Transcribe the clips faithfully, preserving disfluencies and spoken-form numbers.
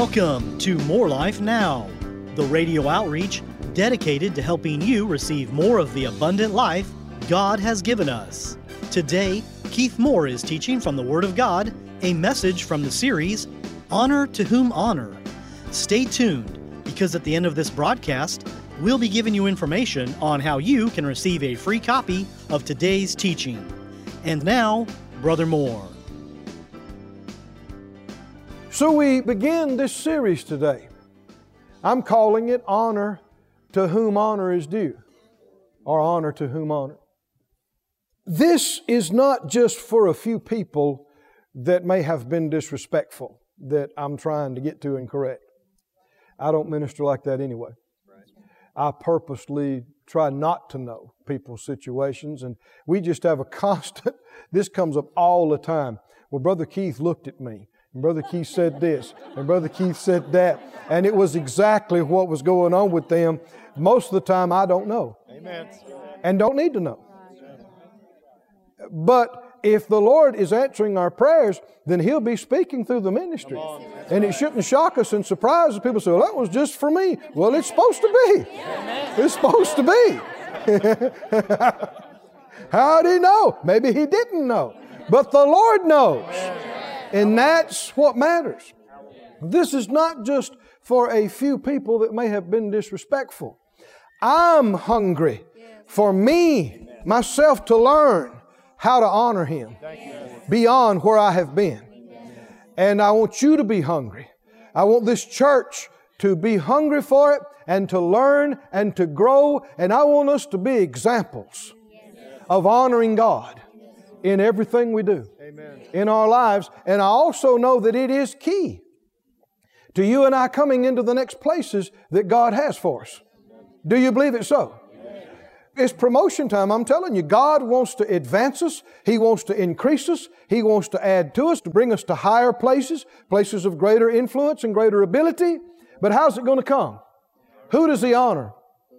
Welcome to More Life Now, the radio outreach dedicated to helping you receive more of the abundant life God has given us. Today, Keith Moore is teaching from the Word of God, a message from the series, Honor to Whom Honor. Stay tuned, because at the end of this broadcast, we'll be giving you information on how you can receive a free copy of today's teaching. And now, Brother Moore. So we begin this series today. I'm calling it Honor to Whom Honor is Due, or Honor to Whom Honor. This is not just for a few people that may have been disrespectful that I'm trying to get to and correct. I don't minister like that anyway. I purposely try not to know people's situations, and we just have a constant, this comes up all the time. Well, Brother Keith looked at me, and Brother Keith said this, and Brother Keith said that, and it was exactly what was going on with them. Most of the time, I don't know. Amen. And don't need to know. But if the Lord is answering our prayers, then He'll be speaking through the ministry. And it shouldn't shock us and surprise us. People say, well, that was just for me. Well, it's supposed to be. It's supposed to be. How did He know? Maybe He didn't know. But the Lord knows. And that's what matters. This is not just for a few people that may have been disrespectful. I'm hungry for me, myself, to learn how to honor Him beyond where I have been. And I want you to be hungry. I want this church to be hungry for it and to learn and to grow. And I want us to be examples of honoring God in everything we do in our lives. And I also know that it is key to you and I coming into the next places that God has for us. Do you believe it so? It's promotion time. I'm telling you, God wants to advance us. He wants to increase us. He wants to add to us, to bring us to higher places, places of greater influence and greater ability. But how's it going to come? Who does He honor?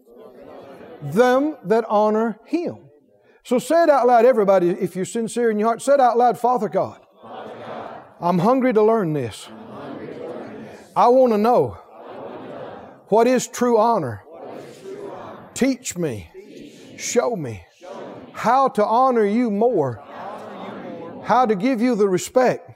Them that honor Him. So say it out loud, everybody, if you're sincere in your heart. Say it out loud, Father God, Father God, I'm hungry to learn this. To learn this. I want to know, know what is true honor. Is true honor. Teach me. Show me how to honor you more, how to give you the respect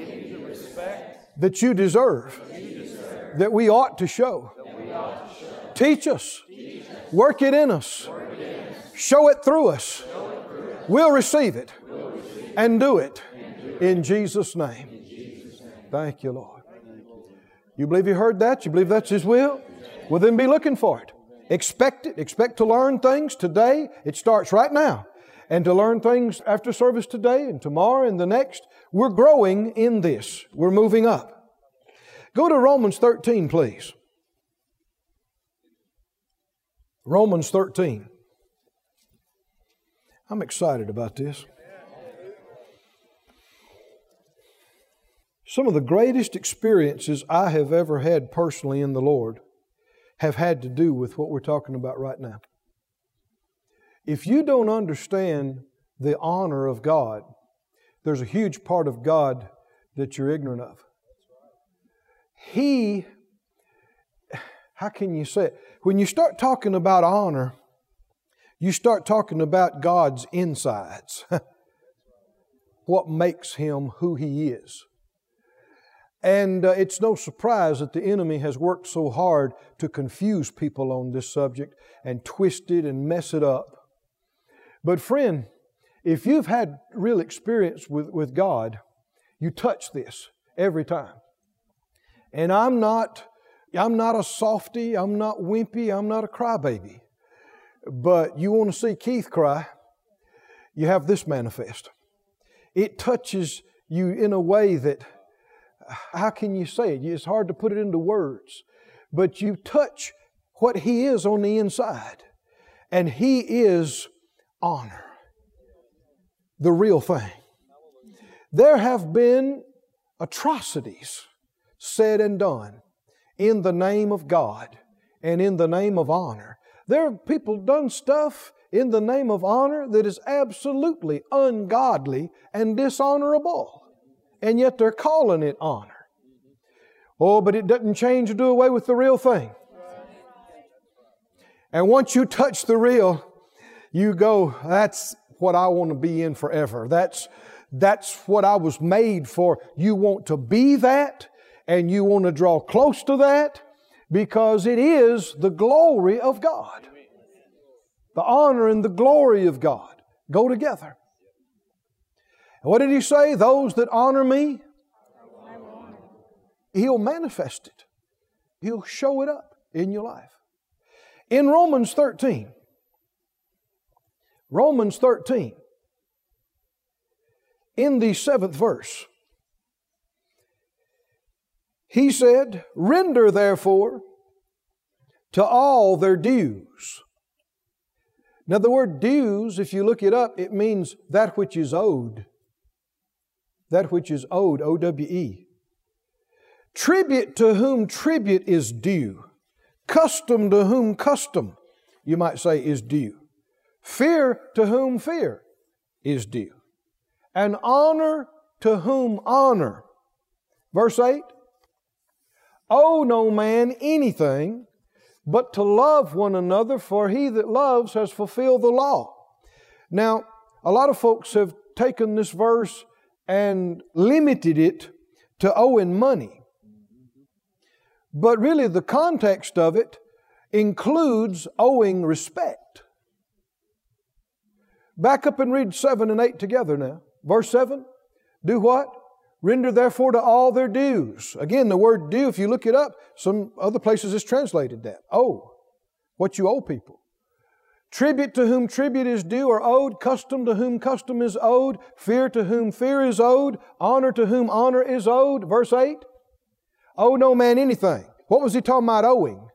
that you deserve, that we ought to show. Teach us, work it in us, show it through us. We'll receive it and do it in Jesus' name. Thank you, Lord. You believe you heard that? You believe that's His will? Well, then be looking for it. Expect it. Expect to learn things today. It starts right now. And to learn things after service today and tomorrow and the next. We're growing in this. We're moving up. Go to Romans thirteen, please. Romans thirteen. I'm excited about this. Some of the greatest experiences I have ever had personally in the Lord have had to do with what we're talking about right now. If you don't understand the honor of God, there's a huge part of God that you're ignorant of. He, how can you say it? When you start talking about honor, you start talking about God's insides. What makes Him who He is. And uh, it's no surprise that the enemy has worked so hard to confuse people on this subject and twist it and mess it up. But friend, if you've had real experience with, with God, you touch this every time. And I'm not, I'm not a softy, I'm not wimpy, I'm not a crybaby. But you want to see Keith cry, you have this manifest. It touches you in a way that, how can you say it? It's hard to put it into words. But you touch what He is on the inside. And He is honor. The real thing. There have been atrocities said and done in the name of God and in the name of honor. There are people done stuff in the name of honor that is absolutely ungodly and dishonorable. And yet they're calling it honor. Oh, but it doesn't change or do away with the real thing. And once you touch the real, you go, that's what I want to be in forever. That's, that's what I was made for. You want to be that, and you want to draw close to that, because it is the glory of God. The honor and the glory of God go together. And what did He say? Those that honor me, He'll manifest it. He'll show it up in your life. In Romans thirteen, Romans thirteen, in the seventh verse, He said, "Render therefore to all their dues." Now the word dues, if you look it up, it means that which is owed. That which is owed, O W E. Tribute to whom tribute is due. Custom to whom custom, you might say, is due. Fear to whom fear is due. And honor to whom honor. Verse eight. Owe no man anything but to love one another, for he that loves has fulfilled the law. Now, a lot of folks have taken this verse and limited it to owing money. But really the context of it includes owing respect. Back up and read seven and eight together now. Verse seven, do what? Render therefore to all their dues. Again, the word due, if you look it up, some other places it's translated that. Owe. What you owe people. Tribute to whom tribute is due or owed. Custom to whom custom is owed. Fear to whom fear is owed. Honor to whom honor is owed. Verse eight. Owe no man anything. What was he talking about owing?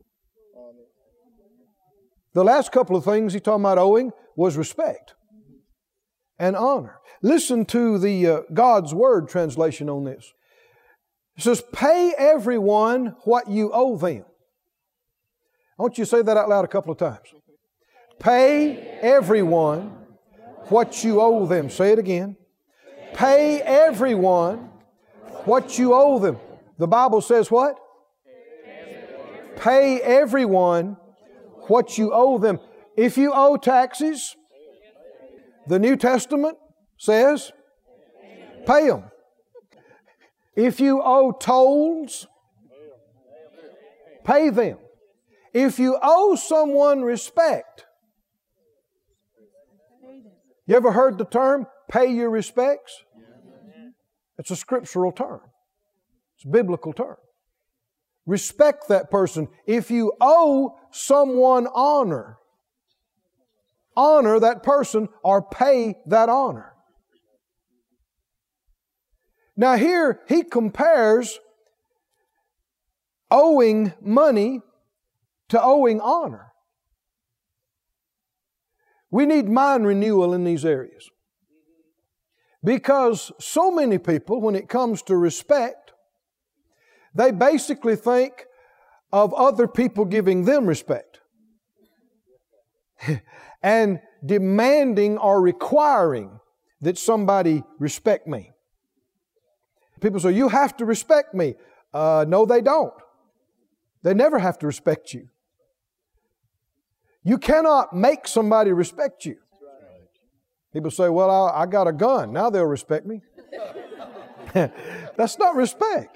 The last couple of things he talking about owing was respect and honor. Listen to the uh, God's Word translation on this. It says, pay everyone what you owe them. I want you to say that out loud a couple of times. Pay everyone what you owe them. Say it again. Pay everyone what you owe them. The Bible says what? Pay everyone what you owe them. If you owe taxes, the New Testament says, pay them. If you owe tolls, pay them. If you owe someone respect, you ever heard the term, pay your respects? It's a scriptural term. It's a biblical term. Respect that person. If you owe someone honor, honor that person or pay that honor. Now here he compares owing money to owing honor. We need mind renewal in these areas. Because so many people, when it comes to respect, they basically think of other people giving them respect and demanding or requiring that somebody respect me. People say, you have to respect me. Uh, no, they don't. They never have to respect you. You cannot make somebody respect you. People say, well, I, I got a gun. Now they'll respect me. That's not respect.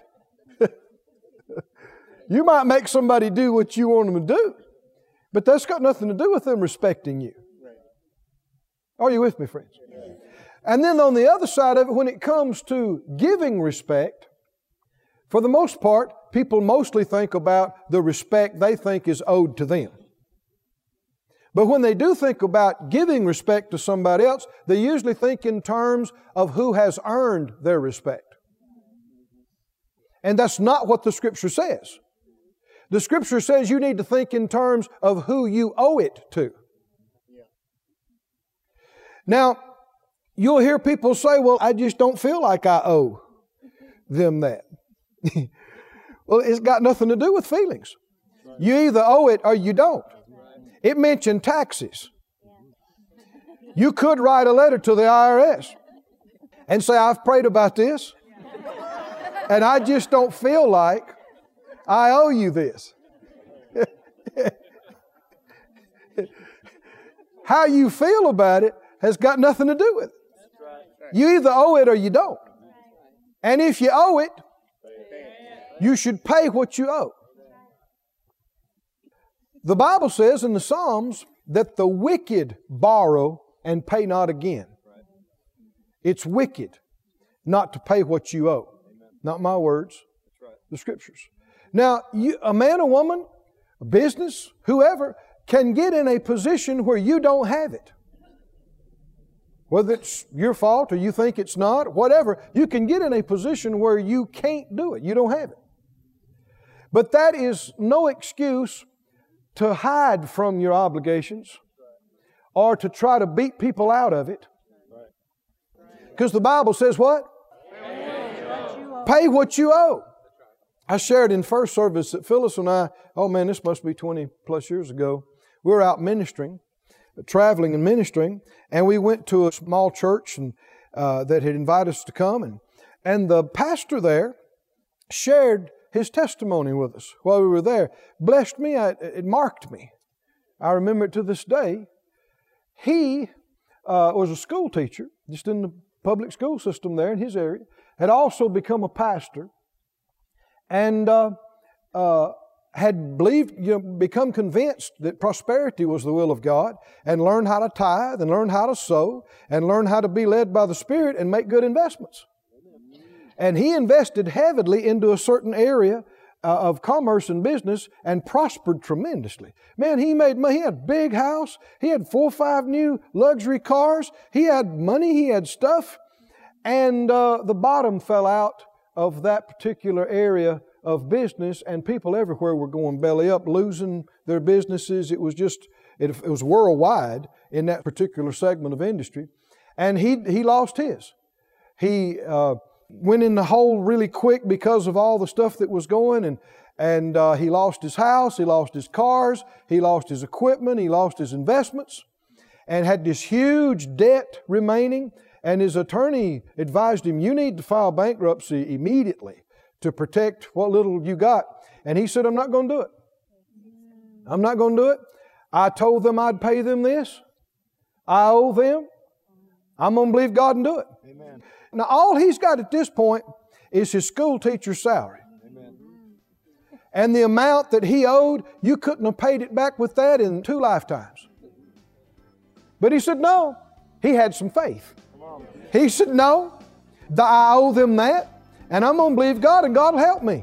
You might make somebody do what you want them to do, but that's got nothing to do with them respecting you. Are you with me, friends? And then on the other side of it, when it comes to giving respect, for the most part, people mostly think about the respect they think is owed to them. But when they do think about giving respect to somebody else, they usually think in terms of who has earned their respect. And that's not what the Scripture says. The Scripture says you need to think in terms of who you owe it to. Now, you'll hear people say, well, I just don't feel like I owe them that. Well, it's got nothing to do with feelings. You either owe it or you don't. It mentioned taxes. You could write a letter to the I R S and say, I've prayed about this. And I just don't feel like I owe you this. How you feel about it has got nothing to do with it. You either owe it or you don't. And if you owe it, you should pay what you owe. The Bible says in the Psalms that the wicked borrow and pay not again. It's wicked not to pay what you owe. Not my words, the Scriptures. Now, you, a man or woman, a business, whoever, can get in a position where you don't have it. Whether it's your fault or you think it's not, whatever, you can get in a position where you can't do it. You don't have it. But that is no excuse to hide from your obligations or to try to beat people out of it. Because the Bible says what? Pay what you owe. I shared in first service that Phyllis and I, oh man, this must be twenty plus years ago, we were out ministering, traveling and ministering, and we went to a small church and, uh, that had invited us to come, and, and the pastor there shared his testimony with us while we were there. Blessed me, I, it marked me. I remember it to this day. He uh, was a school teacher, just in the public school system there in his area, had also become a pastor, and uh, uh, had believed, you know, become convinced that prosperity was the will of God, and learned how to tithe, and learned how to sow, and learned how to be led by the Spirit and make good investments. And he invested heavily into a certain area uh, of commerce and business and prospered tremendously. Man, he made money. He had a big house. He had four or five new luxury cars. He had money. He had stuff. And uh, the bottom fell out of that particular area of business, and people everywhere were going belly up, losing their businesses. It was just, it, it was worldwide in that particular segment of industry. And he he lost his. He uh, went in the hole really quick because of all the stuff that was going, and and uh, he lost his house, he lost his cars, he lost his equipment, he lost his investments, and had this huge debt remaining. And his attorney advised him, you need to file bankruptcy immediately to protect what little you got. And he said, I'm not going to do it. I'm not going to do it. I told them I'd pay them this. I owe them. I'm going to believe God and do it. Amen. Now, all he's got at this point is his school teacher's salary. Amen. And the amount that he owed, you couldn't have paid it back with that in two lifetimes. But he said, no. He had some faith. He said, no, I owe them that, and I'm going to believe God, and God will help me.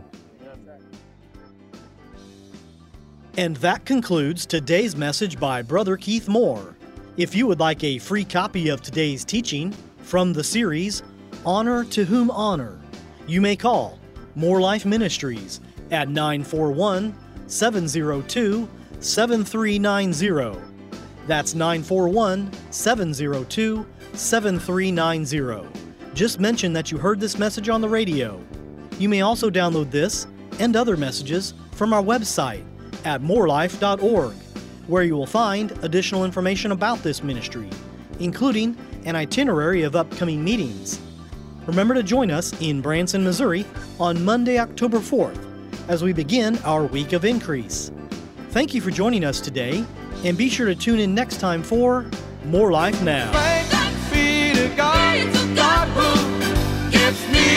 And that concludes today's message by Brother Keith Moore. If you would like a free copy of today's teaching from the series, Honor to Whom Honor, you may call More Life Ministries at nine four one, seven zero two, seven three nine zero. That's nine four one, seven zero two, seven three nine zero. Just mention that you heard this message on the radio. You may also download this and other messages from our website at more life dot org, where you will find additional information about this ministry, including an itinerary of upcoming meetings. Remember to join us in Branson, Missouri on Monday, October fourth, as we begin our Week of Increase. Thank you for joining us today, and be sure to tune in next time for More Life Now. Thanks be to God, God who gives me